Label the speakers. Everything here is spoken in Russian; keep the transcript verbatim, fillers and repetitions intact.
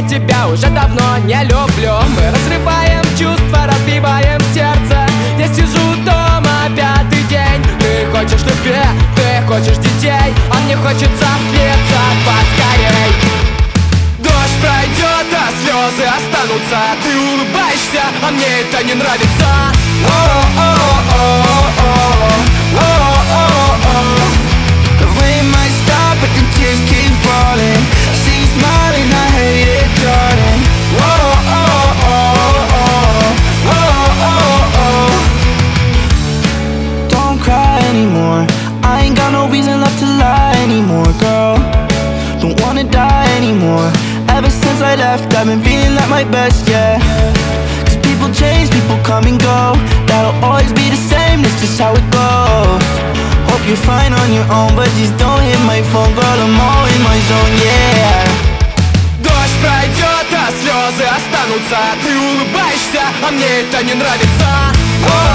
Speaker 1: тебя уже давно не люблю. Мы разрываем чувства, разбиваем сердце. Я сижу дома пятый день. Ты хочешь любви, ты хочешь детей, а мне хочется слиться поскорей. Дождь пройдет, а слезы останутся. Ты улыбаешься, а мне это не нравится.
Speaker 2: The rain might stop, but the tears keep falling. See you smiling, I hate it, darling. Oh, oh, oh, oh, oh, oh, oh. Don't cry anymore. I ain't got no reason left to lie anymore, girl. Don't wanna die anymore. Ever since I left, I've been feeling like my best, yeah. Cause people change, people come and go. That'll always be the same, that's just how it goes. Hope you're fine on your own, but just don't hit my phone, girl, I'm all in my zone, yeah.
Speaker 1: Дождь пройдет, а слезы останутся. Ты улыбаешься, а мне это не нравится.